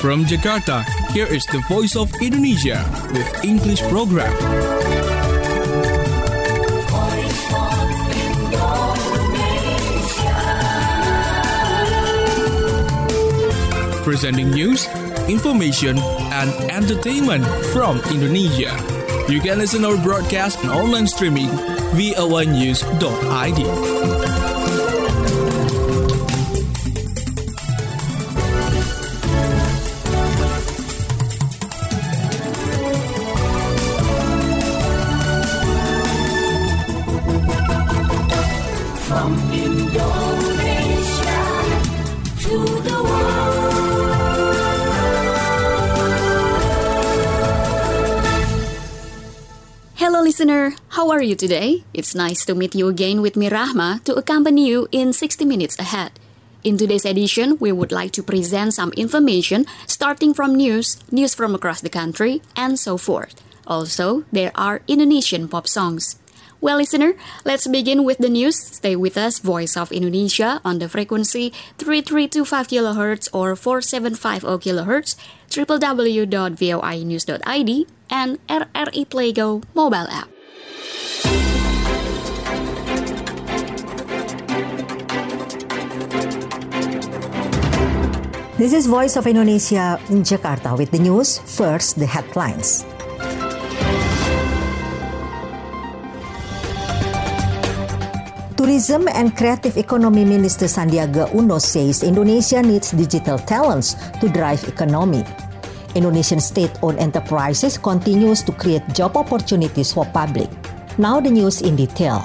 From Jakarta, here is the Voice of Indonesia with English program. Presenting news, information, and entertainment from Indonesia. You can listen our broadcast and online streaming voanews.id. From Indonesia to the world. Hello listener, how are you today? It's nice to meet you again with me Rahma to accompany you in 60 minutes ahead. In today's edition, we would like to present some information starting from news from across the country, and so forth. Also, there are Indonesian pop songs. Well, listener, let's begin with the news. Stay with us, Voice of Indonesia, on the frequency 3325 kHz or 4750 kHz, www.voanews.id, and RRI Playgo mobile app. This is Voice of Indonesia in Jakarta with the news. First, the headlines. Tourism and Creative Economy Minister Sandiaga Uno says Indonesia needs digital talents to drive economy. Indonesian state-owned enterprises continues to create job opportunities for public. Now the news in detail.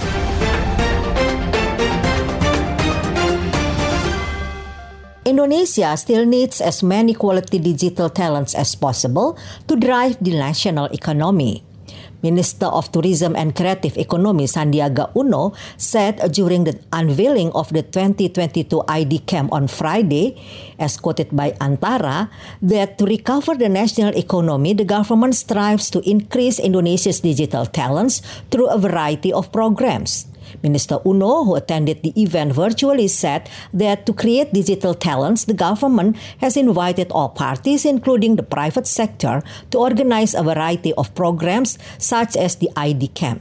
Indonesia still needs as many quality digital talents as possible to drive the national economy. Minister of Tourism and Creative Economy Sandiaga Uno said during the unveiling of the 2022 ID Camp on Friday, as quoted by Antara, that to recover the national economy, the government strives to increase Indonesia's digital talents through a variety of programs. Minister Uno, who attended the event virtually, said that to create digital talents, the government has invited all parties, including the private sector, to organize a variety of programs such as the ID Camp.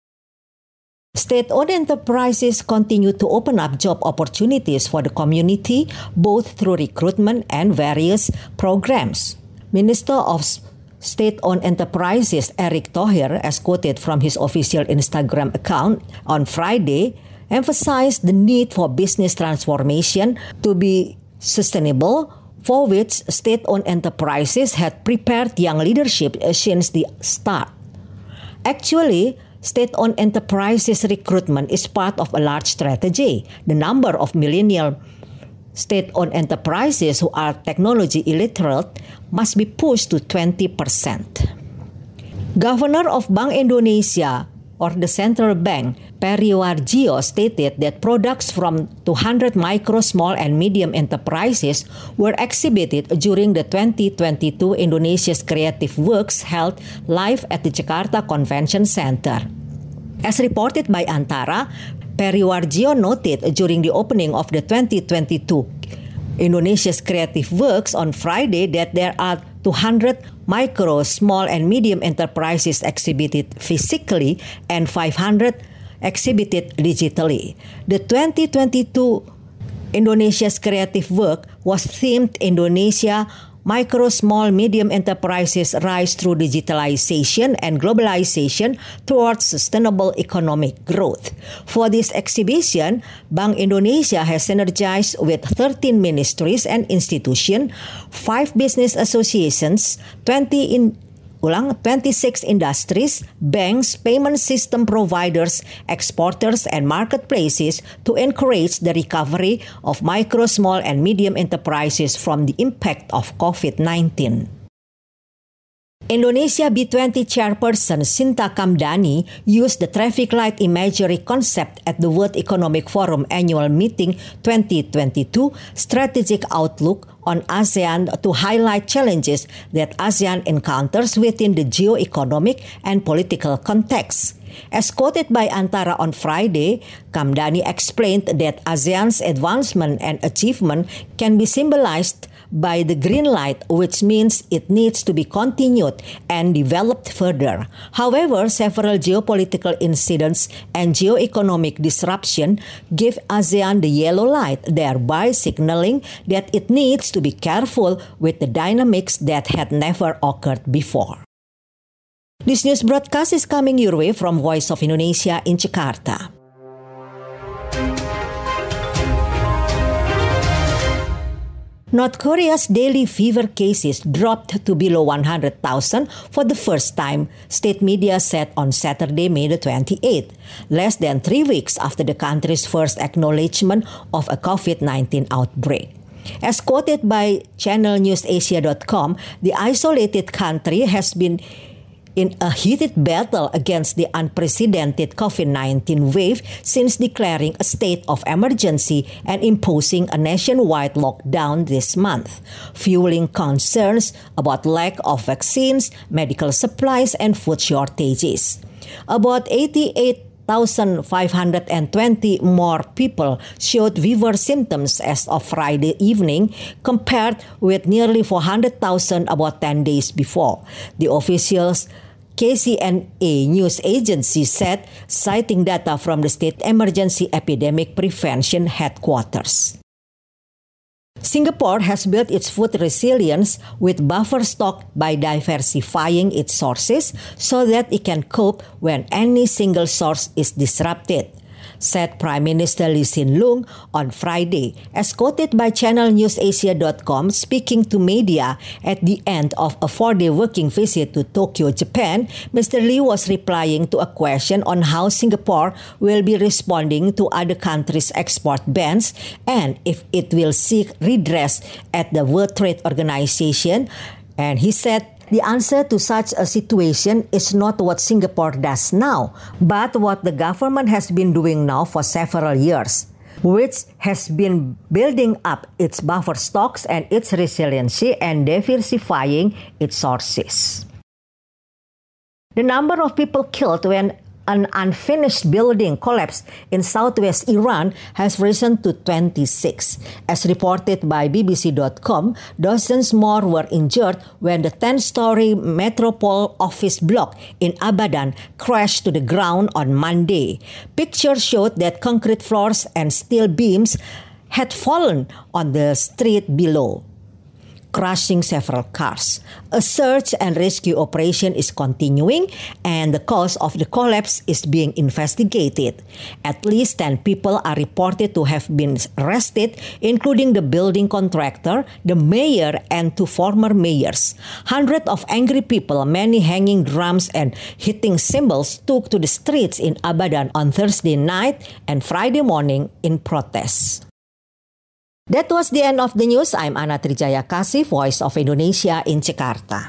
State-owned enterprises continue to open up job opportunities for the community, both through recruitment and various programs. Minister of State-owned enterprises Erick Thohir, as quoted from his official Instagram account on Friday, emphasized the need for business transformation to be sustainable, for which state-owned enterprises had prepared young leadership since the start. Actually, state-owned enterprises recruitment is part of a large strategy. The number of millennial state-owned enterprises who are technology illiterate must be pushed to 20%. Governor of Bank Indonesia, or the central bank, Peri Warjio, stated that products from 200 micro, small, and medium enterprises were exhibited during the 2022 Indonesia's Creative Works held live at the Jakarta Convention Center. As reported by Antara, Peri Warjio noted during the opening of the 2022 Indonesia's Creative Works on Friday that there are 200 micro, small, and medium enterprises exhibited physically and 500 exhibited digitally. The 2022 Indonesia's Creative Work was themed Indonesia Micro, Small, Medium Enterprises Rise Through Digitalization and Globalization Towards Sustainable Economic Growth. For this exhibition, Bank Indonesia has synergized with 13 ministries and institutions, 5 business associations, 26 industries, banks, payment system providers, exporters, and marketplaces to encourage the recovery of micro, small, and medium enterprises from the impact of COVID-19. Indonesia B20 chairperson Sinta Kamdani used the traffic light imagery concept at the World Economic Forum Annual Meeting 2022 Strategic Outlook on ASEAN to highlight challenges that ASEAN encounters within the geo-economic and political context. As quoted by Antara on Friday, Kamdani explained that ASEAN's advancement and achievement can be symbolized by the green light, which means it needs to be continued and developed further. However, several geopolitical incidents and geoeconomic disruption give ASEAN the yellow light, thereby signaling that it needs to be careful with the dynamics that had never occurred before. This news broadcast is coming your way from Voice of Indonesia in Jakarta. North Korea's daily fever cases dropped to below 100,000 for the first time, state media said on Saturday, May the 28th, less than 3 weeks after the country's first acknowledgement of a COVID-19 outbreak. As quoted by channelnewsasia.com, the isolated country has been in a heated battle against the unprecedented COVID-19 wave since declaring a state of emergency and imposing a nationwide lockdown this month, fueling concerns about lack of vaccines, medical supplies, and food shortages. About 88,520 more people showed fever symptoms as of Friday evening, compared with nearly 400,000 about 10 days before. The officials KCNA news agency said, citing data from the State Emergency Epidemic Prevention Headquarters. Singapore has built its food resilience with buffer stock by diversifying its sources so that it can cope when any single source is disrupted, said Prime Minister Lee Hsien Loong on Friday, as quoted by channelnewsasia.com, speaking to media at the end of a 4-day working visit to Tokyo, Japan. Mr. Lee was replying to a question on how Singapore will be responding to other countries' export bans and if it will seek redress at the World Trade Organization. And he said, the answer to such a situation is not what Singapore does now, but what the government has been doing now for several years, which has been building up its buffer stocks and its resiliency and diversifying its sources. The number of people killed when an unfinished building collapsed in southwest Iran has risen to 26. As reported by BBC.com, dozens more were injured when the 10-story Metropole office block in Abadan crashed to the ground on Monday. Pictures showed that concrete floors and steel beams had fallen on the street below, crushing several cars. A search and rescue operation is continuing, and the cause of the collapse is being investigated. At least 10 people are reported to have been arrested, including the building contractor, the mayor, and 2 former mayors. Hundreds of angry people, many hanging drums and hitting cymbals, took to the streets in Abadan on Thursday night and Friday morning in protest. That was the end of the news. I'm Ana Trijaya Kasih, Voice of Indonesia in Jakarta.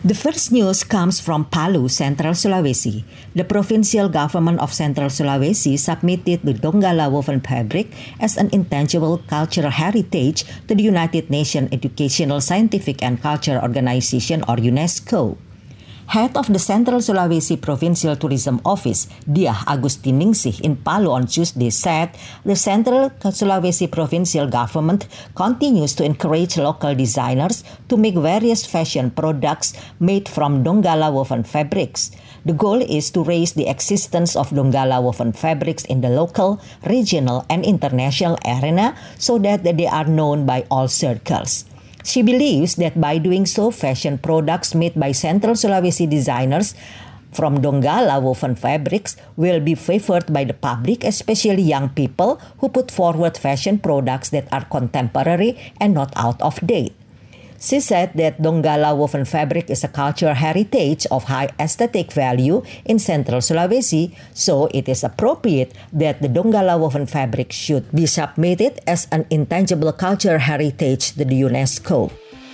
The first news comes from Palu, Central Sulawesi. The provincial government of Central Sulawesi submitted the Donggala woven fabric as an intangible cultural heritage to the United Nations Educational, Scientific and Cultural Organization or UNESCO. Head of the Central Sulawesi Provincial Tourism Office, Diah Agustiningsih in Palu on Tuesday said the Central Sulawesi Provincial Government continues to encourage local designers to make various fashion products made from Donggala woven fabrics. The goal is to raise the existence of Donggala woven fabrics in the local, regional, and international arena so that they are known by all circles. She believes that by doing so, fashion products made by Central Sulawesi designers from Donggala woven fabrics will be favored by the public, especially young people who put forward fashion products that are contemporary and not out of date. She said that Donggala woven fabric is a cultural heritage of high aesthetic value in Central Sulawesi, so it is appropriate that the Donggala woven fabric should be submitted as an intangible cultural heritage to the UNESCO.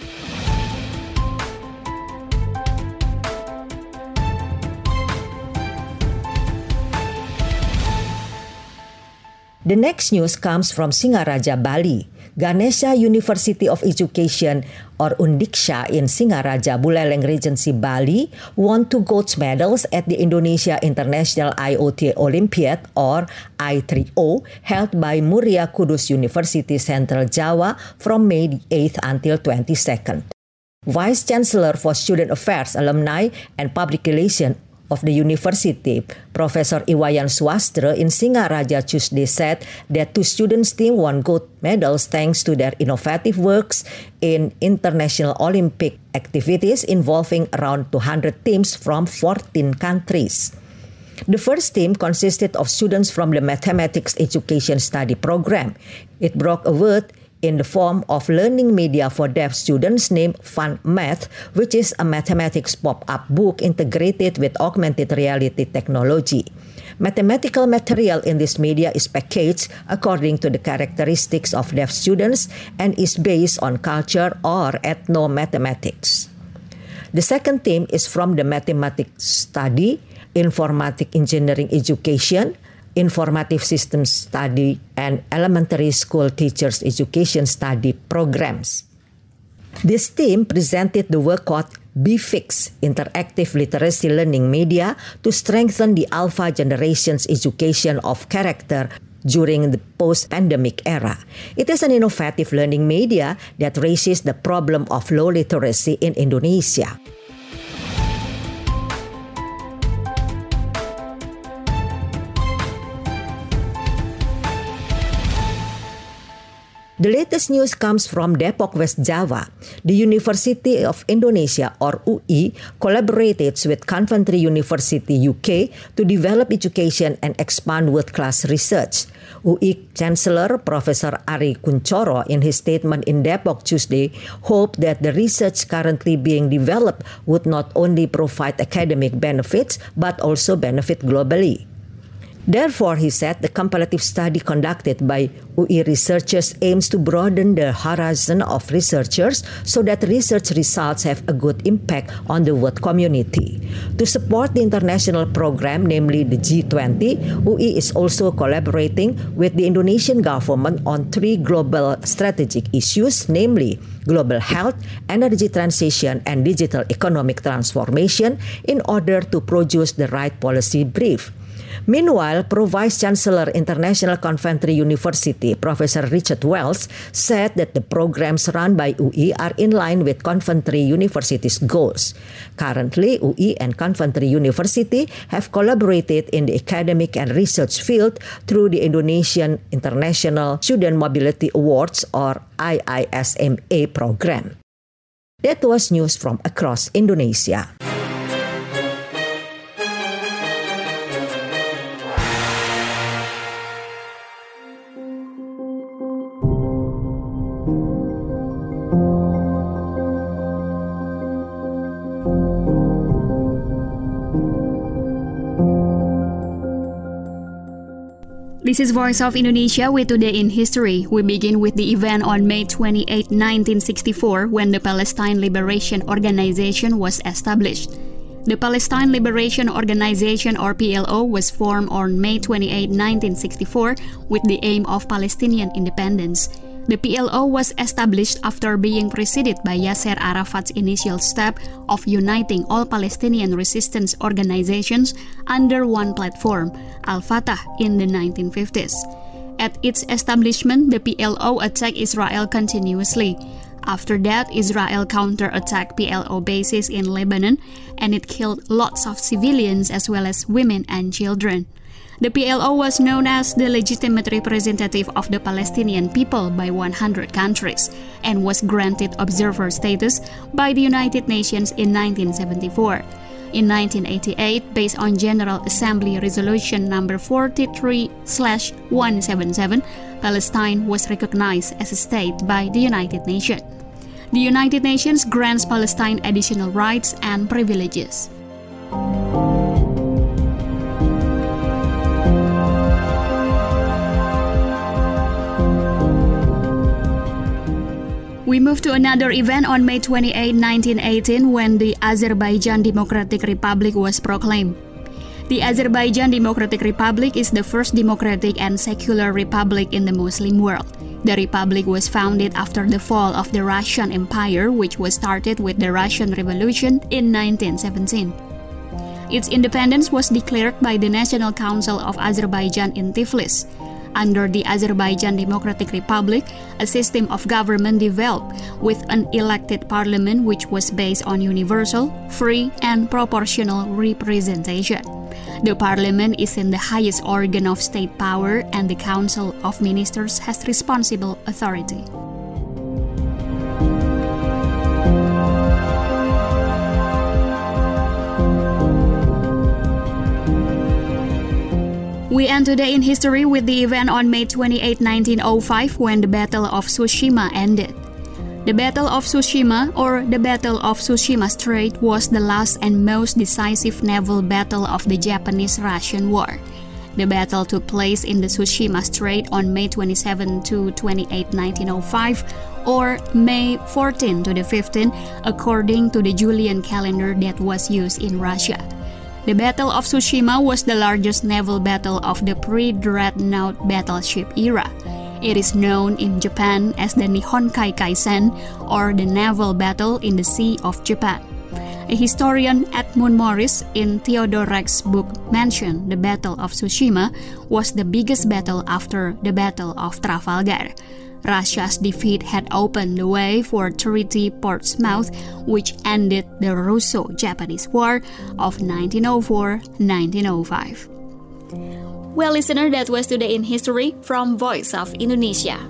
The next news comes from Singaraja, Bali. Ganesha University of Education or Undiksha in Singaraja, Buleleng Regency, Bali won 2 gold medals at the Indonesia International IoT Olympiad or I3O held by Muria Kudus University Central Java from May 8th until 22nd. Vice Chancellor for Student Affairs, Alumni and Public Relations of the university, Professor Iwayan Swastra in Singaraja Tuesday said that 2 students' team won gold medals thanks to their innovative works in international Olympic activities involving around 200 teams from 14 countries. The first team consisted of students from the Mathematics Education Study Program. It broke a word in the form of learning media for deaf students named Fun Math, which is a mathematics pop-up book integrated with augmented reality technology. Mathematical material in this media is packaged according to the characteristics of deaf students and is based on culture or ethno-mathematics. The second team is from the Mathematics Study, Informatic Engineering Education, Informative Systems Study, and Elementary School Teachers Education Study programs. This team presented the work called BFIX, Interactive Literacy Learning Media, to strengthen the Alpha generation's education of character during the post-pandemic era. It is an innovative learning media that raises the problem of low literacy in Indonesia. The latest news comes from Depok, West Java. The University of Indonesia, or UI, collaborated with Coventry University, UK, to develop education and expand world-class research. UI Chancellor Professor Ari Kunchoro, in his statement in Depok Tuesday, hoped that the research currently being developed would not only provide academic benefits, but also benefit globally. Therefore, he said, the comparative study conducted by UI researchers aims to broaden the horizon of researchers so that research results have a good impact on the world community. To support the international program, namely the G20, UI is also collaborating with the Indonesian government on 3 global strategic issues, namely global health, energy transition, and digital economic transformation in order to produce the right policy brief. Meanwhile, Pro-Vice Chancellor International Coventry University, Professor Richard Wells, said that the programs run by UI are in line with Coventry University's goals. Currently, UI and Coventry University have collaborated in the academic and research field through the Indonesian International Student Mobility Awards, or IISMA program. That was news from across Indonesia. This is Voice of Indonesia with Today in History. We begin with the event on May 28, 1964, when the Palestine Liberation Organization was established. The Palestine Liberation Organization, or PLO, was formed on May 28, 1964, with the aim of Palestinian independence. The PLO was established after being preceded by Yasser Arafat's initial step of uniting all Palestinian resistance organizations under one platform, Al-Fatah, in the 1950s. At its establishment, the PLO attacked Israel continuously. After that, Israel counterattacked PLO bases in Lebanon, and it killed lots of civilians as well as women and children. The PLO was known as the legitimate representative of the Palestinian people by 100 countries and was granted observer status by the United Nations in 1974. In 1988, based on General Assembly Resolution number 43/177, Palestine was recognized as a state by the United Nations. The United Nations grants Palestine additional rights and privileges. We move to another event on May 28, 1918, when the Azerbaijan Democratic Republic was proclaimed. The Azerbaijan Democratic Republic is the first democratic and secular republic in the Muslim world. The republic was founded after the fall of the Russian Empire, which was started with the Russian Revolution in 1917. Its independence was declared by the National Council of Azerbaijan in Tiflis. Under the Azerbaijan Democratic Republic, a system of government developed with an elected parliament which was based on universal, free, and proportional representation. The parliament is in the highest organ of state power, and the Council of Ministers has responsible authority. We end today in history with the event on May 28, 1905, when the Battle of Tsushima ended. The Battle of Tsushima, or the Battle of Tsushima Strait, was the last and most decisive naval battle of the Japanese-Russian War. The battle took place in the Tsushima Strait on May 27 to 28, 1905, or May 14 to the 15, according to the Julian calendar that was used in Russia. The Battle of Tsushima was the largest naval battle of the pre-dreadnought battleship era. It is known in Japan as the Nihonkai Kaisen, or the Naval Battle in the Sea of Japan. A historian, Edmund Morris, in Theodore Rex's book mentioned the Battle of Tsushima was the biggest battle after the Battle of Trafalgar. Russia's defeat had opened the way for Treaty Portsmouth, which ended the Russo-Japanese War of 1904-1905. Well, listener, that was Today in History from Voice of Indonesia.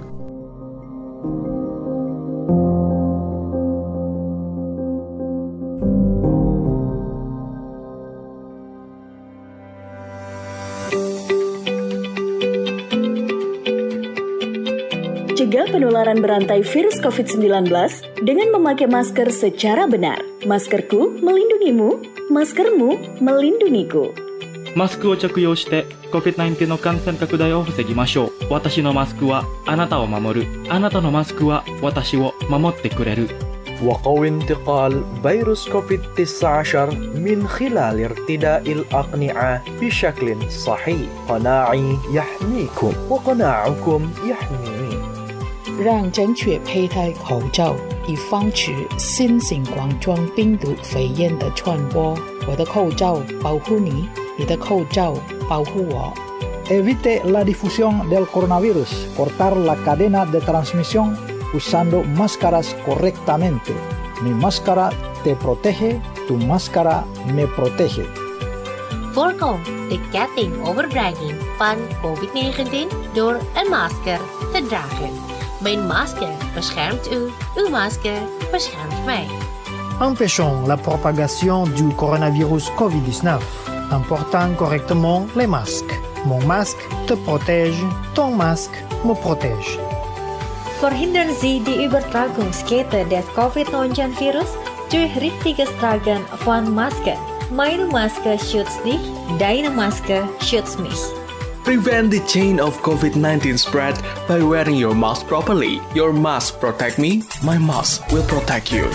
Cegah penularan berantai virus COVID-19 dengan memakai masker secara benar. Maskerku melindungimu, maskermu melindungiku. マスクを着用して COVID-19 の感染拡大を防ぎましょう。私のマスクはあなたを守る。あなたのマスクは私を守ってくれる。 وقوي انتقال فيروس كوفيد-19 من خلال ارتداء الأقنعة بشكل صحيح. قناعي يحميكم وقناعكم يحميني. 让正确佩戴口罩，以防止新型冠状病毒肺炎的传播。我的口罩保护你，你的口罩保护我。 Evite la difusión del coronavirus. Cortar la cadena de transmisión usando máscaras correctamente. Mi máscara te protege, tu máscara me protege. Voorkom de ketting overdraging van COVID-19 door een masker te dragen. Mijn masker beschermt u, uw masker beschermt mij. Empêchons la propagation du coronavirus COVID-19 en portant correctement les masques. Mon masque te protège, ton masque me protège. Verhindern Sie die Übertragungskette des Covid-19-Virus durch richtiges Tragen von Masken. Meine Maske schützt dich, deine Maske schützt mich. Prevent the chain of COVID-19 spread by wearing your mask properly. Your mask protect me, my mask will protect you.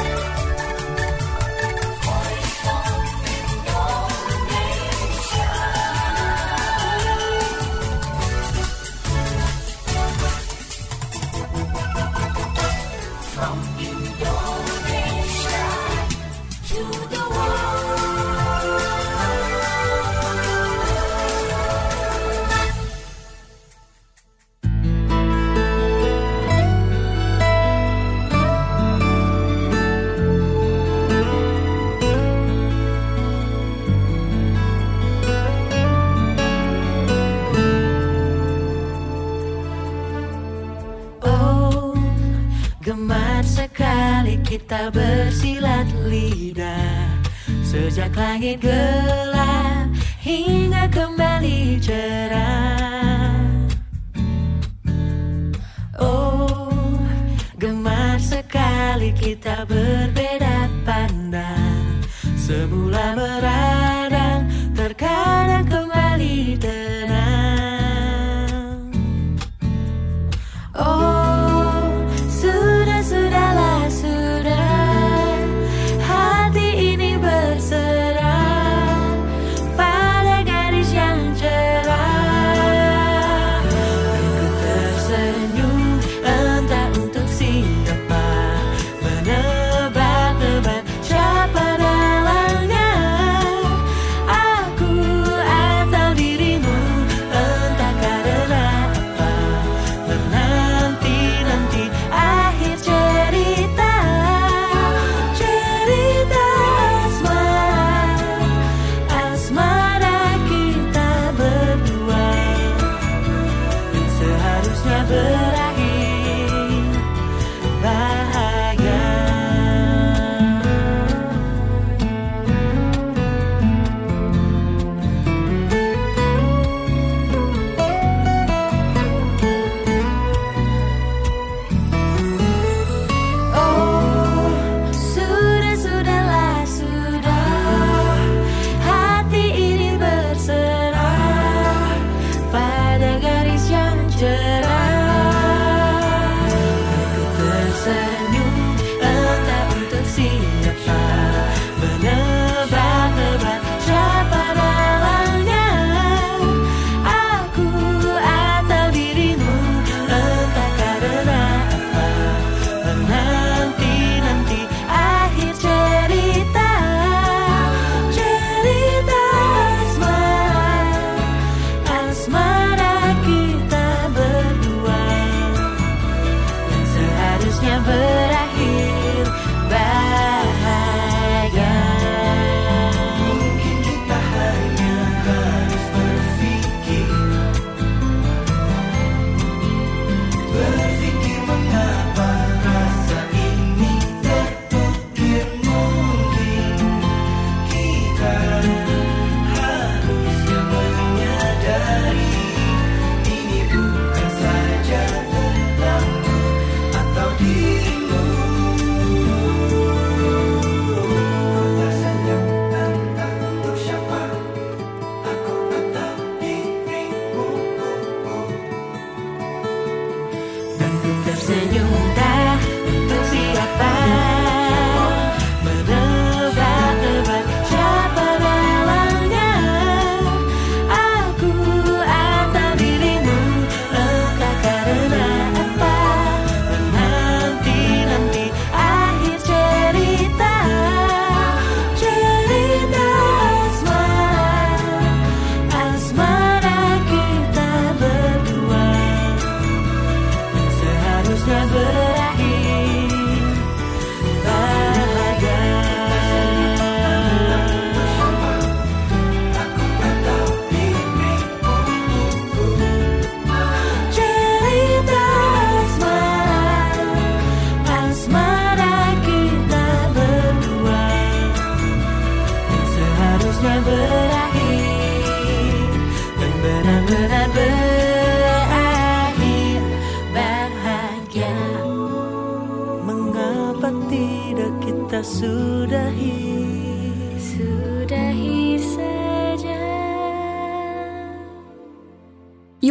Gemar sekali kita bersilat lidah, sejak langit gelap hingga kembali cerah. Oh, gemar sekali kita berbeda pandang, semula meradang, terkadang kembali tenang. Oh, sudahlah, hati ini berserah pada garis yang cerah. Aku tersenyum entah untuk siapa, menebak-nebak siapa dalangnya. Aku atau dirimu, entah karena apa, menanti-nanti akhir cerita asmara kita berdua yang seharusnya berakhir bahagia. Oh, sudahlah, hati ini berserah pada garis yang cerah. Aku tersenyum entah untuk siapa, menebak-nebak siapa dalangnya. Aku atau dirimu, entah karena apa, menanti-nanti akhir cerita asmara kita berdua yang seharusnya berakhir bahagia. Mungkin kita hanya harus berpikir mengapa rasa ini terukir. Mungkin kita harusnya menyadari ini bukan saja tentangmu atau dirimu. Tersenyum entah untuk siapa, aku atau dirimu. Dan ku tersenyum entah untuk siapa, menebak-nebak siapa dalangnya. Aku atau dirimu, entah karena apa, menanti-nanti akhir cerita asmara kita berdua yang seharusnya berakhir bahagia. Cerita asmara kita berdua yang seharusnya berakhir dan benar-benar berakhir bahagia. Mengapa tidak kita sudahi saja?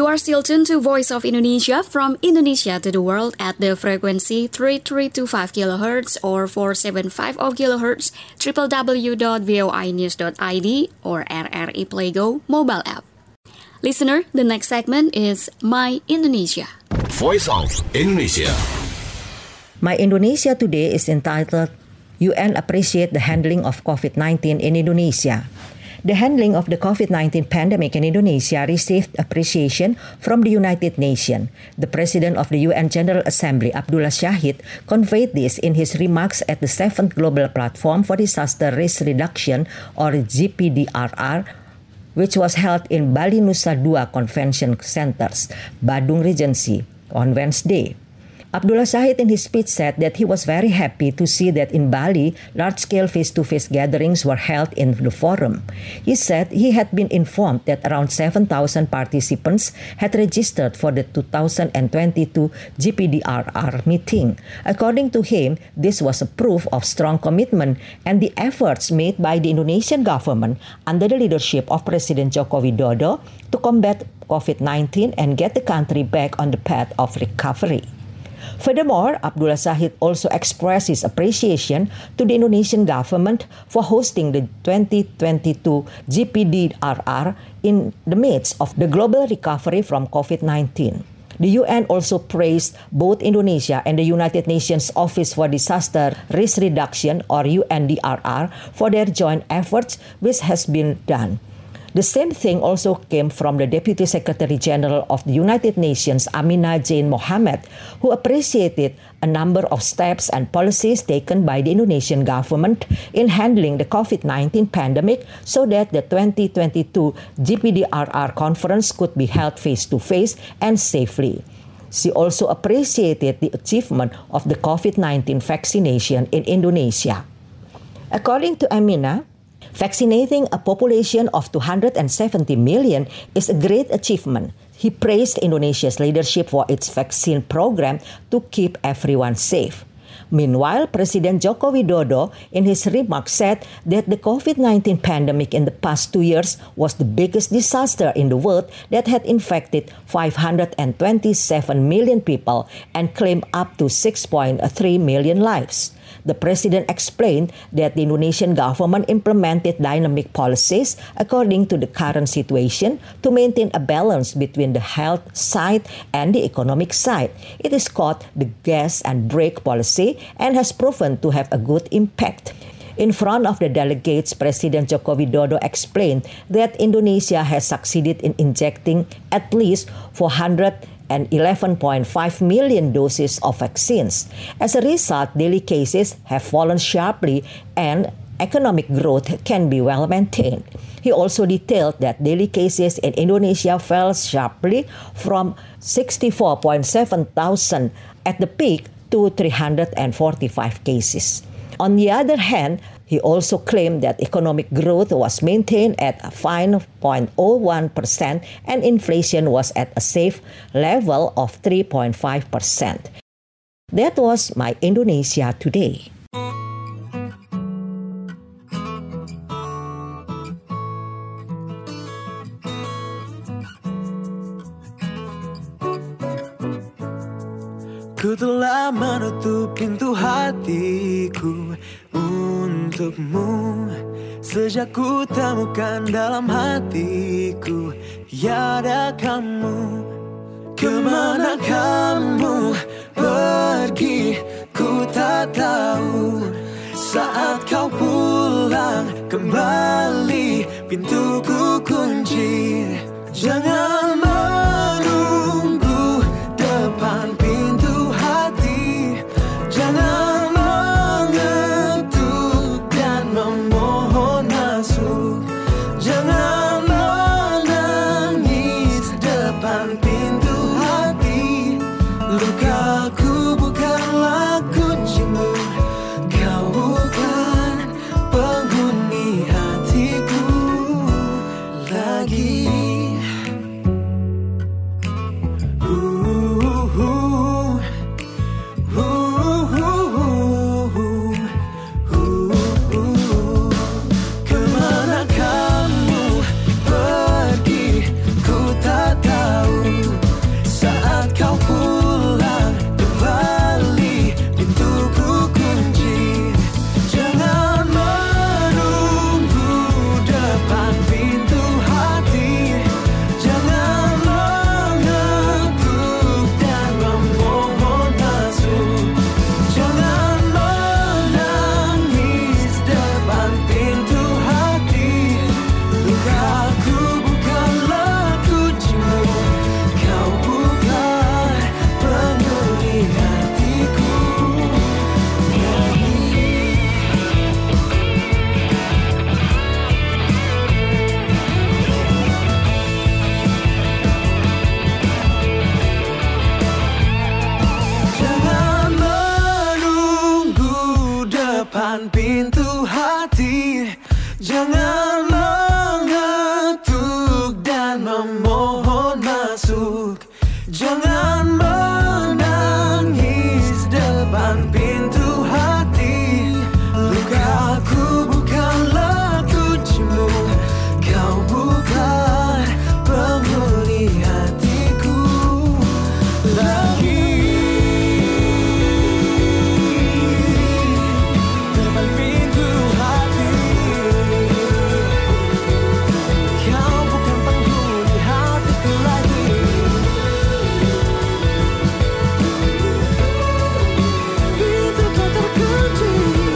are still tuned to Voice of Indonesia from Indonesia to the world at the frequency 3325 kHz or 475 kHz, www.voinews.id or RRI Playgo mobile app. Listener, the next segment is My Indonesia. Voice of Indonesia. My Indonesia today is entitled UN Appreciate the Handling of COVID-19 in Indonesia. The handling of the COVID-19 pandemic in Indonesia received appreciation from the United Nations. The President of the UN General Assembly, Abdullah Shahid, conveyed this in his remarks at the 7th Global Platform for Disaster Risk Reduction, or GPDRR, which was held in Bali Nusa Dua Convention Centers, Badung Regency, on Wednesday. Abdullah Shahid in his speech said that he was very happy to see that in Bali, large-scale face-to-face gatherings were held in the forum. He said he had been informed that around 7,000 participants had registered for the 2022 GPDRR meeting. According to him, this was a proof of strong commitment and the efforts made by the Indonesian government under the leadership of President Joko Widodo to combat COVID-19 and get the country back on the path of recovery. Furthermore, Abdullah Shahid also expressed his appreciation to the Indonesian government for hosting the 2022 GPDRR in the midst of the global recovery from COVID-19. The UN also praised both Indonesia and the United Nations Office for Disaster Risk Reduction, or UNDRR, for their joint efforts, which has been done. The same thing also came from the Deputy Secretary General of the United Nations, Amina Jane Mohammed, who appreciated a number of steps and policies taken by the Indonesian government in handling the COVID-19 pandemic so that the 2022 GPDRR conference could be held face-to-face and safely. She also appreciated the achievement of the COVID-19 vaccination in Indonesia. According to Amina, vaccinating a population of 270 million is a great achievement. He praised Indonesia's leadership for its vaccine program to keep everyone safe. Meanwhile, President Joko Widodo in his remarks said that the COVID-19 pandemic in the past 2 years was the biggest disaster in the world that had infected 527 million people and claimed up to 6.3 million lives. The president explained that the Indonesian government implemented dynamic policies according to the current situation to maintain a balance between the health side and the economic side. It is called the gas and brake policy and has proven to have a good impact. In front of the delegates, President Joko Widodo explained that Indonesia has succeeded in injecting at least 411.5 million doses of vaccines. As a result, daily cases have fallen sharply and economic growth can be well maintained. He also detailed that daily cases in Indonesia fell sharply from 64.7 thousand at the peak to 345 cases. On the other hand, he also claimed that economic growth was maintained at 5.01% and inflation was at a safe level of 3.5%. That was My Indonesia Today. Ku telah menutup pintu hatiku untukmu sejak ku temukan dalam hatiku tiada kamu. Kemana kamu pergi ku tak tahu. Saat kau pulang kembali pintuku kunci. Jangan menunggu depan pintu hati. Jangan mengetuk dan memohon masuk. Jangan menangis depan pintu hati. Lukaku bukanlah kuncimu. Kau bukan penghuni hatiku lagi. Kemana kamu pergi, ku tak tahu. depan pintu hati. Jangan mengetuk dan memohon masuk. Jangan menangis depan pintu hati. Lukaku bukanlah kuncimu. Kau bukan penghuni hatiku lagi. Depan pintu hati. Kau bukan penghuni hatiku lagi. Pintu kau terkunci.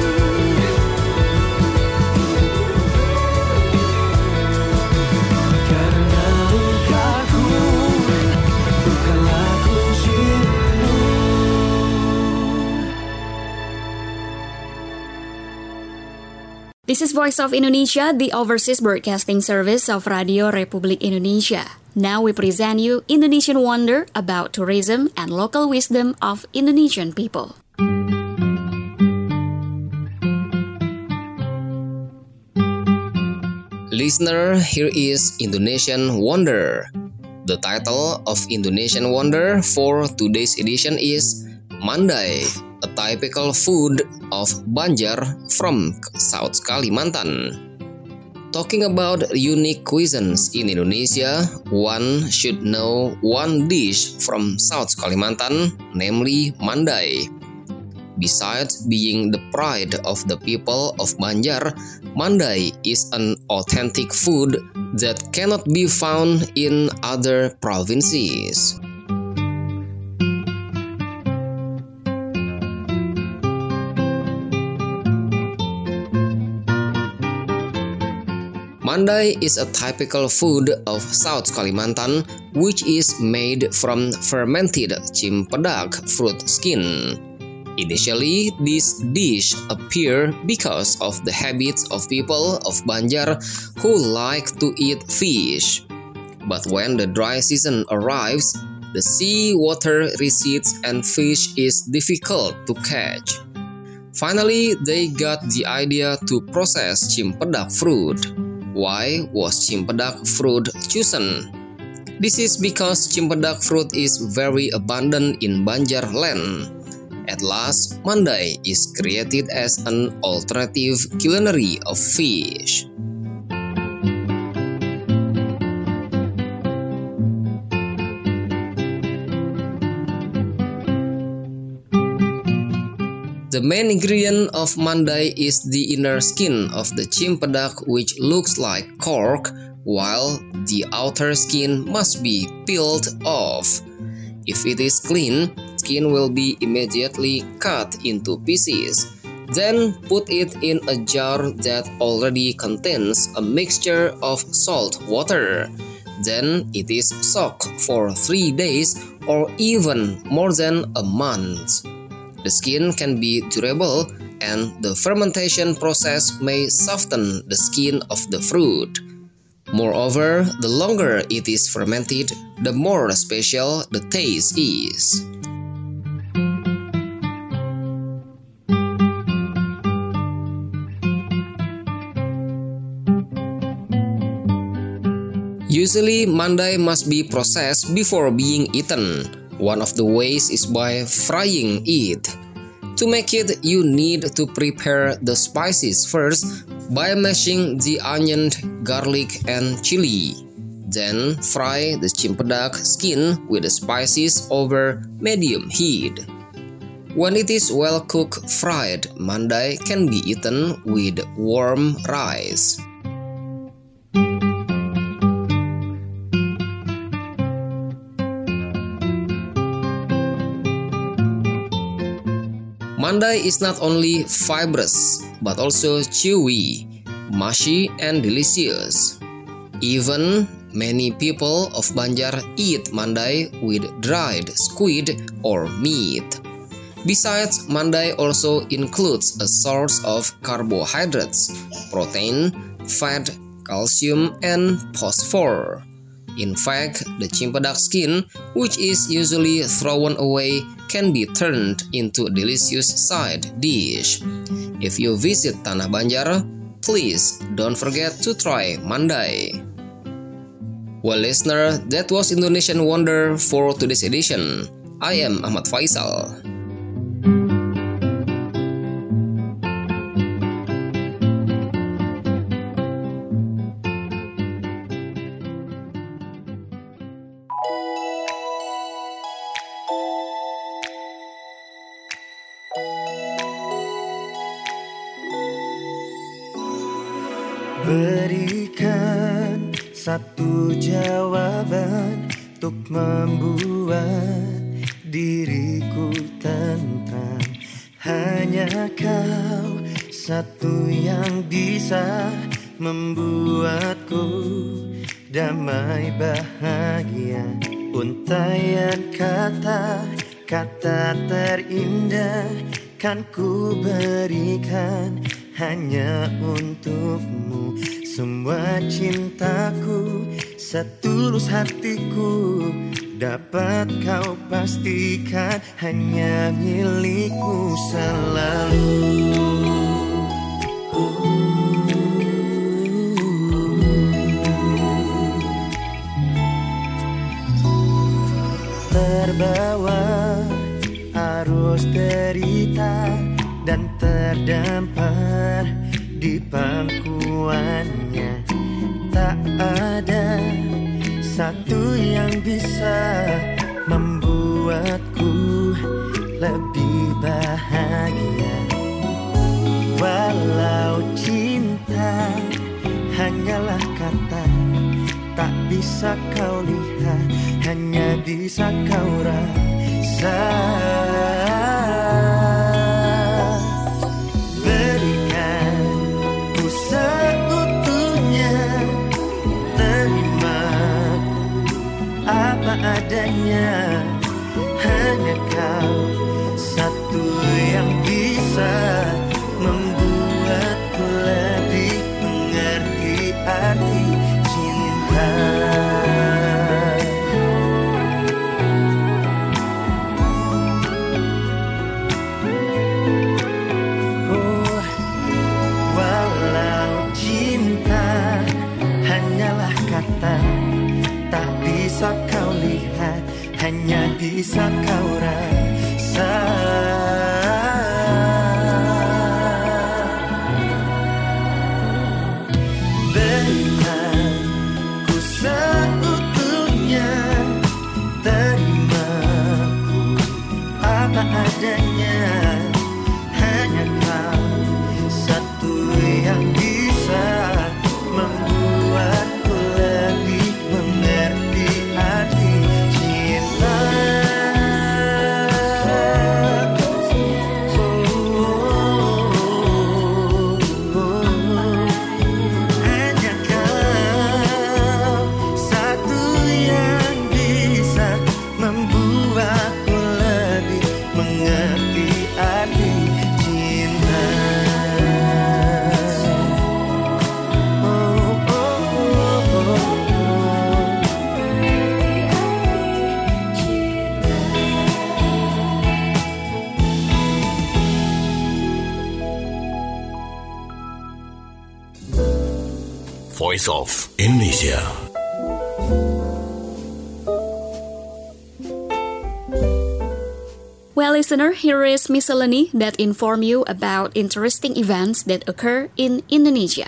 Karena lukaku bukanlah kuncimu. This is Voice of Indonesia, the overseas broadcasting service of Radio Republik Indonesia. Now we present you Indonesian Wonder about tourism and local wisdom of Indonesian people. Listener, here is Indonesian Wonder. The title of Indonesian Wonder for today's edition is Mandai, a typical food of Banjar from South Kalimantan. Talking about unique cuisines in Indonesia, one should know one dish from South Kalimantan, namely Mandai. Besides being the pride of the people of Banjar, Mandai is an authentic food that cannot be found in other provinces. Mandai is a typical food of South Kalimantan, which is made from fermented cimpedak fruit skin. Initially, this dish appeared because of the habits of people of Banjar who like to eat fish. But when the dry season arrives, the sea water recedes and fish is difficult to catch. Finally, they got the idea to process cimpedak fruit. Why was cimpedak fruit chosen? This is because cimpedak fruit is very abundant in Banjar land. At last, Mandai is created as an alternative culinary of fish. The main ingredient of Mandai is the inner skin of the cimpedak, which looks like cork, while the outer skin must be peeled off. If it is clean, skin will be immediately cut into pieces. Then put it in a jar that already contains a mixture of salt water. Then it is soaked for 3 days or even more than a month. The skin can be durable and the fermentation process may soften the skin of the fruit. Moreover, the longer it is fermented, the more special the taste is. Usually, Mandai must be processed before being eaten. One of the ways is by frying it. To make it, you need to prepare the spices first by mashing the onion, garlic, and chili. Then fry the cimpedak skin with the spices over medium heat. When it is well cooked fried, Mandai can be eaten with warm rice. Mandai is not only fibrous, but also chewy, mushy, and delicious. Even many people of Banjar eat Mandai with dried squid or meat. Besides, Mandai also includes a source of carbohydrates, protein, fat, calcium, and phosphorus. In fact, the cimpedak skin, which is usually thrown away, can be turned into a delicious side dish. If you visit Tanah Banjar, please don't forget to try mandai. Well, listener, that was Indonesian Wonder for today's edition. I am Ahmad Faisal. Berikan satu jawaban untuk membuat diriku tentram. Hanya kau satu yang bisa membuatku damai bahagia. Untaian kata-kata terindah kan ku berikan hanya untukmu. Semua cintaku, setulus hatiku, dapat kau pastikan hanya milikku selalu. Terbawa arus derita dan terdampar di pangkuannya, tak ada satu yang bisa membuatku lebih bahagia. Walau cinta hanyalah kata, tak bisa kau lihat, hanya bisa kau rasa. Adanya hanya kau satu yang bisa membuatku lebih mengerti arti cinta. Oh, walau cinta hanyalah kata, tak bisa kau lihat, hanya bisa kau rasa. Berikan ku seutuhnya, terimaku apa adanya. Hanya kau satu yang bisa membuatku lebih mengerti arti cinta. Hanya kau satu yang bisa membuatku lebih mengerti arti cinta. Voice of Indonesia. Well, listener, here is miscellany that inform you about interesting events that occur in Indonesia.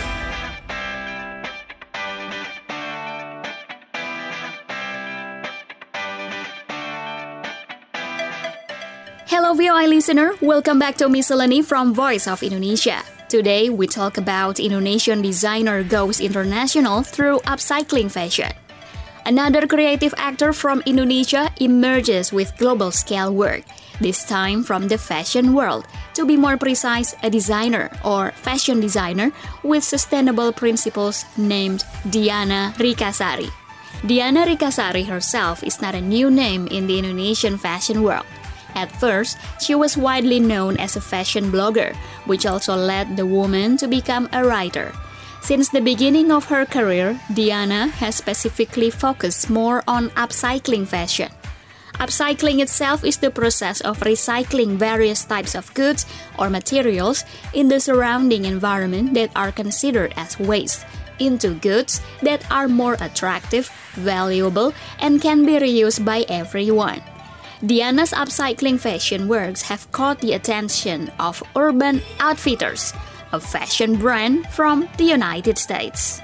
Hello VOI listener, welcome back to Miscellany from Voice of Indonesia. Today we talk about Indonesian designer goes international through upcycling fashion. Another creative actor from Indonesia emerges with global scale work, this time from the fashion world. To be more precise, a designer or fashion designer with sustainable principles named Diana Rikasari. Diana Rikasari herself is not a new name in the Indonesian fashion world. At first, she was widely known as a fashion blogger, which also led the woman to become a writer. Since the beginning of her career, Diana has specifically focused more on upcycling fashion. Upcycling itself is the process of recycling various types of goods or materials in the surrounding environment that are considered as waste into goods that are more attractive, valuable, and can be reused by everyone. Diana's upcycling fashion works have caught the attention of Urban Outfitters, a fashion brand from the United States.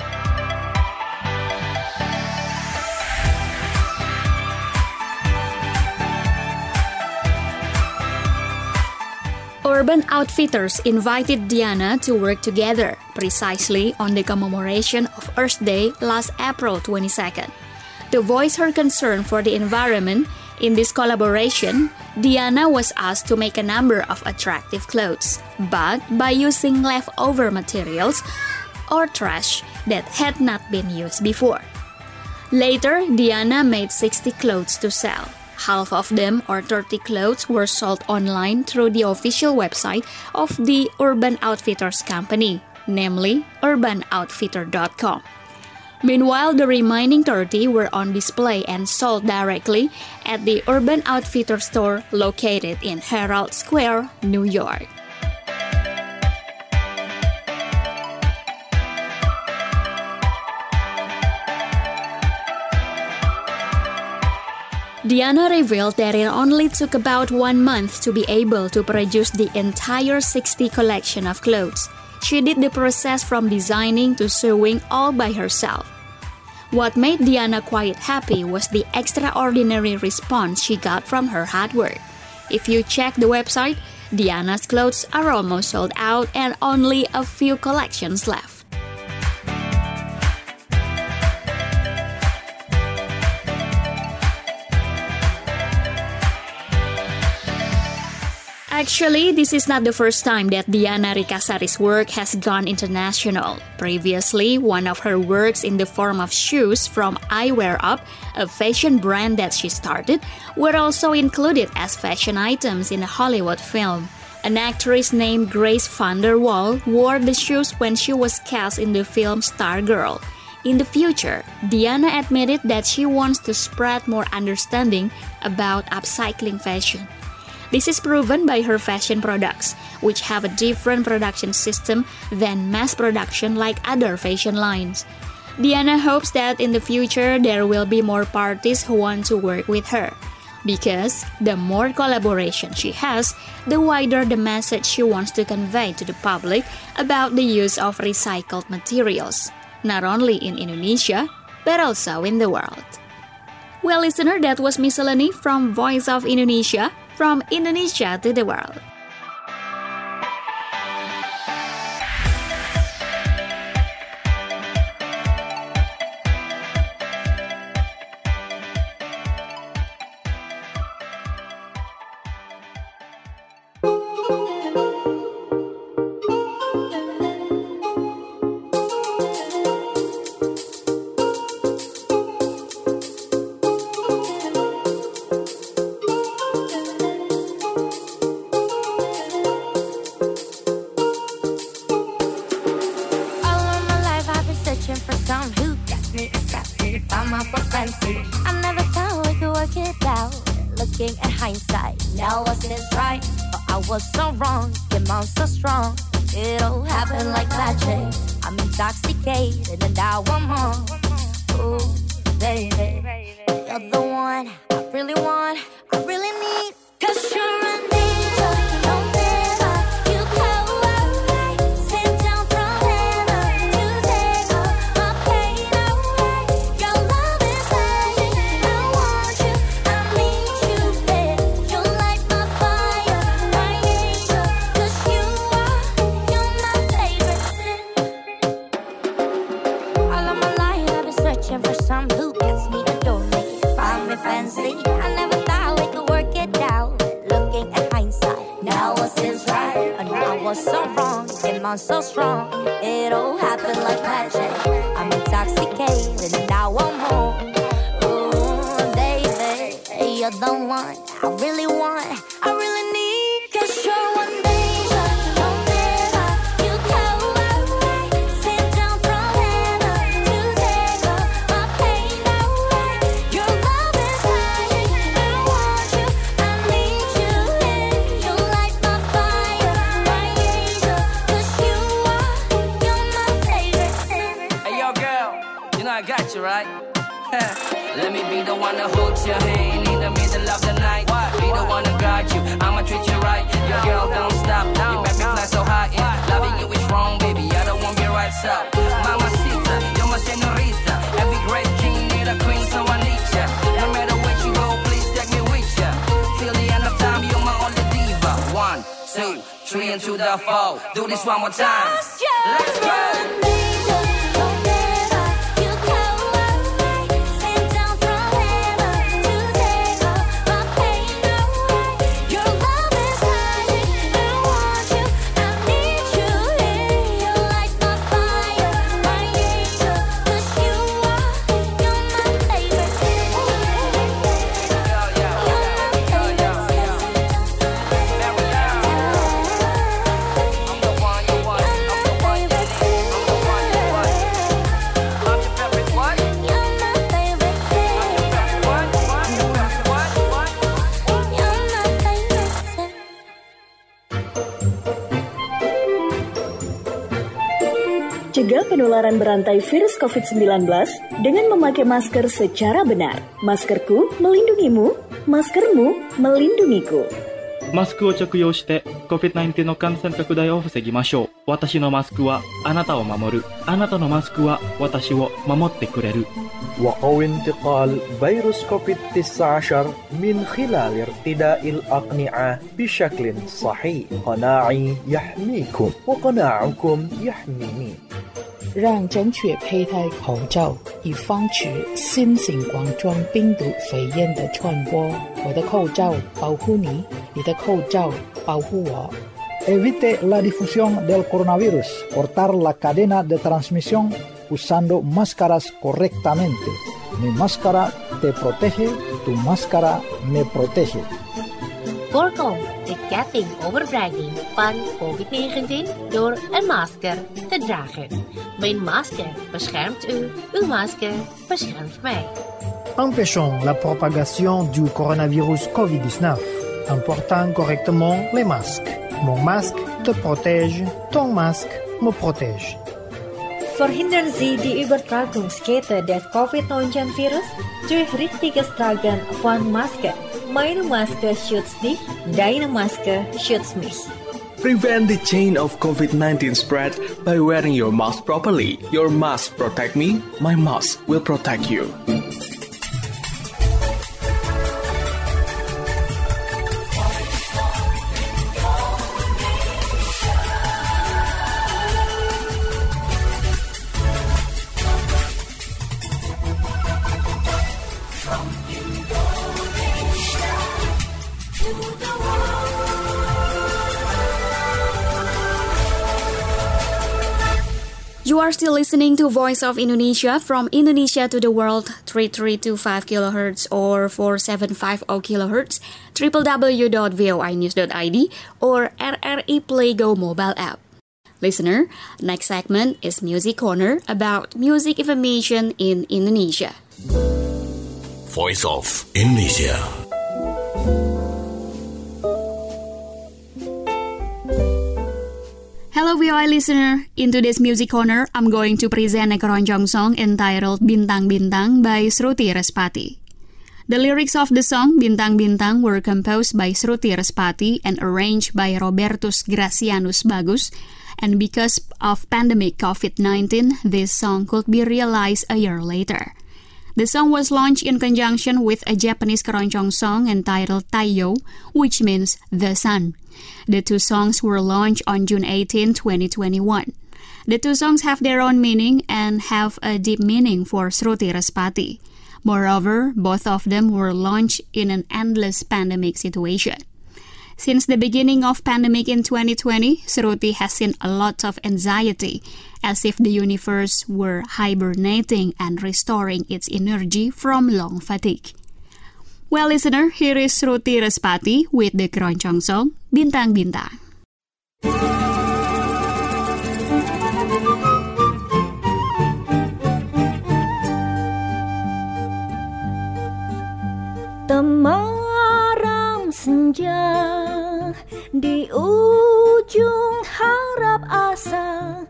Urban Outfitters invited Diana to work together precisely on the commemoration of Earth Day last April 22nd. To voice her concern for the environment, in this collaboration, Diana was asked to make a number of attractive clothes, but by using leftover materials or trash that had not been used before. Later, Diana made 60 clothes to sell. Half of them, or 30 clothes, were sold online through the official website of the Urban Outfitters company, namely urbanoutfitter.com. Meanwhile, the remaining 30 were on display and sold directly at the Urban Outfitters store located in Herald Square, New York. Diana revealed that it only took about 1 month to be able to produce the entire 60 collection of clothes. She did the process from designing to sewing all by herself. What made Diana quite happy was the extraordinary response she got from her hard work. If you check the website, Diana's clothes are almost sold out and only a few collections left. Actually, this is not the first time that Diana Ricasari's work has gone international. Previously, one of her works in the form of shoes from Eyewear Up, a fashion brand that she started, were also included as fashion items in a Hollywood film. An actress named Grace VanderWaal wore the shoes when she was cast in the film Stargirl. In the future, Diana admitted that she wants to spread more understanding about upcycling fashion. This is proven by her fashion products, which have a different production system than mass production like other fashion lines. Diana hopes that in the future there will be more parties who want to work with her, because the more collaboration she has, the wider the message she wants to convey to the public about the use of recycled materials, not only in Indonesia, but also in the world. Well, listener, that was Miscellany from Voice of Indonesia. From Indonesia to the world. I never thought we could work it out. Looking at hindsight, now I see it's right. But I was so wrong, came on so strong. It all happened like magic. I'm intoxicated and I want more. Ooh, baby, you're the one I really want, I really need. 'Cause you're an angel, no better. You come away, sent down from heaven to take all my pain away. Your love is magic, I want you, I need you, babe. You light my fire, my angel. 'Cause you're my favorite sin. All of my life I've been searching for some who gets me, adore me, find me fancy. I never thought we could work it out. Looking at hindsight, now I see it's right. I know I was so wrong, came on so strong. It all happened like magic. I'm intoxicated and now I'm home. Ooh, baby, you're the one I really want, I really need. 'Cause you're one angel, no better. You come away, sent your hand in the middle of the night. Be the one to guide you, I'ma treat you right. Your girl don't stop, you make me fly so high. If loving you is wrong, baby, I don't want you right. So, mamacita, you're my señorita. Every great king need a queen, so I need ya. No matter where you go, please take me with ya. Till the end of time, you're my only diva. 1, 2, 3 and to the 4. Do this one more time. Let's go. Cegah penularan berantai virus COVID-19 dengan memakai masker secara benar. Maskerku melindungimu, maskermu melindungiku. マスクを着用して COVID-19 の感染拡大を防ぎましょう。私のマスクはあなたを守る。あなたのマスクは私を守ってくれる。 وقوي انتقال فيروس كوفيد-19 من خلال ارتداء الأقنعة بشكل صحيح. قناعي يحميكم وقناعكم يحميني. 让正确佩戴口罩，以防止新型冠状病毒肺炎的传播。我的口罩保护你，你的口罩保护我。 Evite la difusión del coronavirus. Cortar la cadena de transmisión usando máscaras correctamente. Mi máscara te protege, tu máscara me protege. Voorkom de ketting overdraging van COVID-19 door een masker te dragen. Mijn masker beschermt u, uw masker beschermt mij. Empêchons la propagation du coronavirus COVID-19 en portant correctement les masques. Mon masque te protège, ton masque me protège. Verhindern Sie die Übertragungskette des Covid-19-Virus durch richtiges Tragen von Maske. Meine Maske schützt dich, deine Maske schützt mich. Prevent the chain of COVID-19 spread by wearing your mask properly. Your mask protect me, my mask will protect you. You are still listening to Voice of Indonesia from Indonesia to the World, 3325 kHz or 4750 kHz, www.voinews.id or RRI Play Go mobile app. Listener, next segment is Music Corner about music information in Indonesia. Voice of Indonesia. Hello VOA listener, in today's Music Corner, I'm going to present a keroncong song entitled Bintang Bintang by Sruti Respati. The lyrics of the song Bintang Bintang were composed by Sruti Respati and arranged by Robertus Gracianus Bagus, and because of pandemic COVID-19, this song could be realized a year later. The song was launched in conjunction with a Japanese keroncong song entitled Taiyo, which means the sun. The two songs were launched on June 18, 2021. The two songs have their own meaning and have a deep meaning for Sruti Respati. Moreover, both of them were launched in an endless pandemic situation. Since the beginning of pandemic in 2020, Sruti has seen a lot of anxiety, as if the universe were hibernating and restoring its energy from long fatigue. Well, listener, here is Sruti Respati with the keroncong song Bintang Bintang. Temaram senja di ujung harap asa,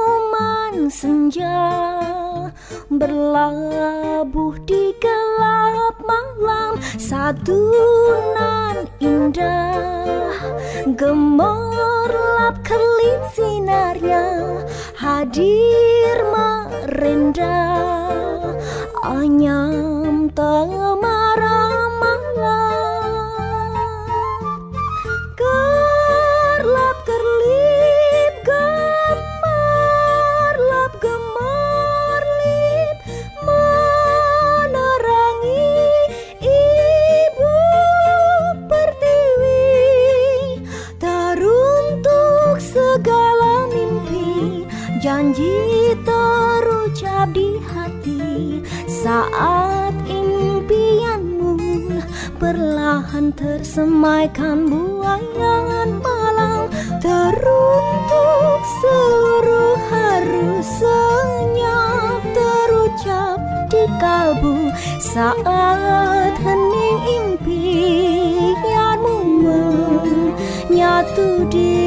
senyuman senja berlabuh di gelap. gelap malam, satu nan indah gemerlap kelip sinarnya, hadir merendah anyam temara malam, gerlap kerlip gemerlap gemerlip menerangi ibu pertiwi, teruntuk segala mimpi, janji terucap di hati, saat impianmu perlahan tersemaikan buayan malam, teruntuk seluruh harus senyap terucap di kalbu, saat hening impianmu menyatu di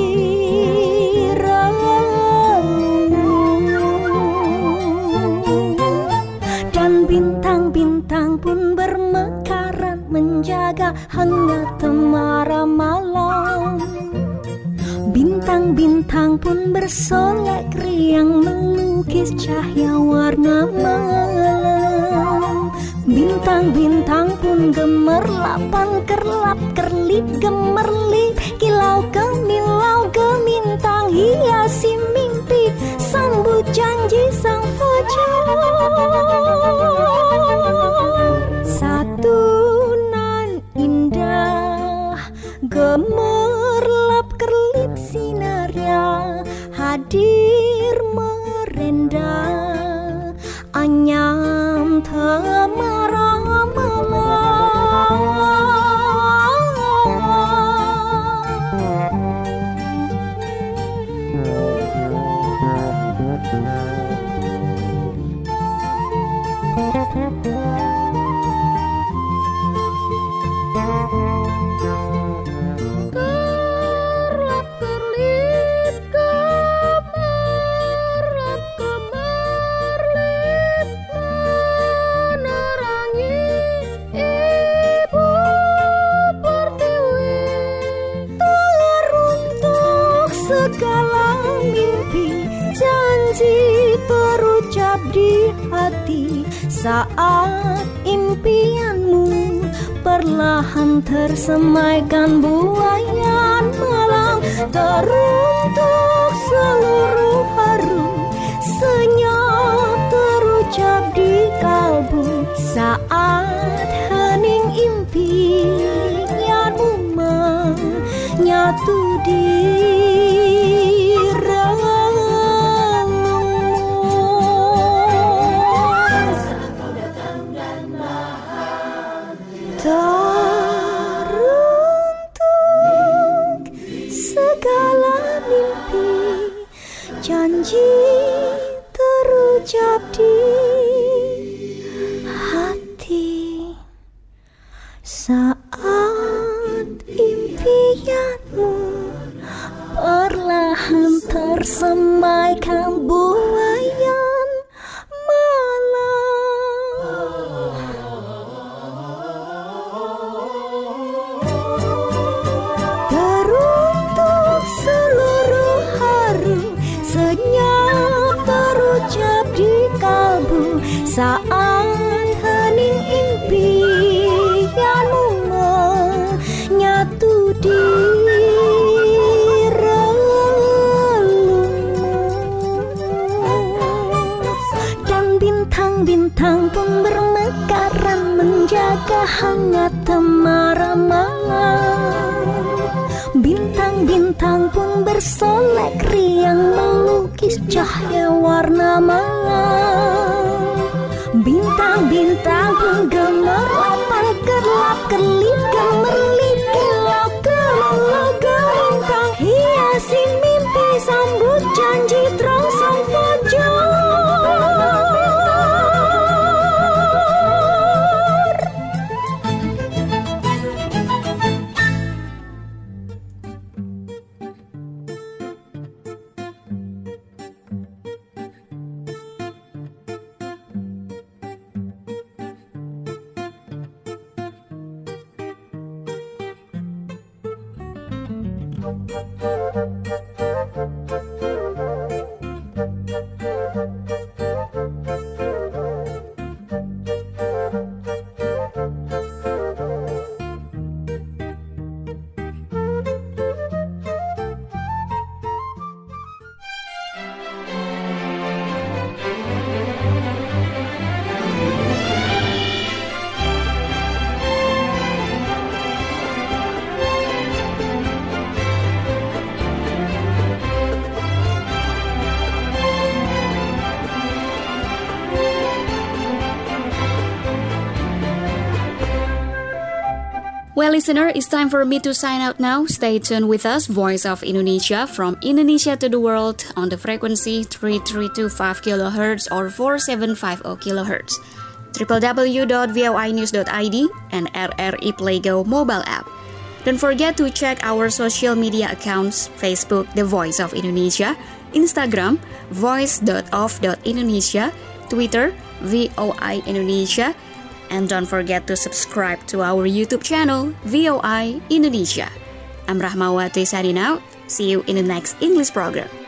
bintang-bintang pun bermekaran menjaga hangat temara malam. Bintang-bintang pun bersolek riang melukis cahaya warna malam. Bintang-bintang pun gemerlapan kerlap kerlip gemerlip, kilau kemilau gemintang hiasi mimpi, sambut janji sang fajar. Satu nan indah gemerlap kerlip sinarnya, hadir merendah anyam temara terucap di hati, saat impianmu perlahan tersemaikan buayan malam, teruntuk seluruh harum senyap terucap di kalbu, saat hening impianmu menyatu di teruntuk segala mimpi, janji terucap di hati, saat impianmu perlahan tersemaikan buayan malam. Teruntuk seluruh harum senyap terucap di kalbu, saat hening impianmu menyatu di bintang pun bermekaran menjaga hangat temara malam. Bintang-bintang pun bersolek riang melukis cahaya warna malam. Bintang-bintang pun gemerlapan kerlap kerlip gemerlip, kilau kemilau gemintang hiasi mimpi, sambut janji terang sang fajar. Well, listener, it's time for me to sign out now. Stay tuned with us, Voice of Indonesia, from Indonesia to the world on the frequency 3325 kHz or 4750 kHz. www.voinews.id and RRI Playgo mobile app. Don't forget to check our social media accounts, Facebook, The Voice of Indonesia, Instagram, voice.of.indonesia, Twitter, VOI Indonesia, and don't forget to subscribe to our YouTube channel, VOI Indonesia. I'm Rahmawati signing out. See you in the next English program.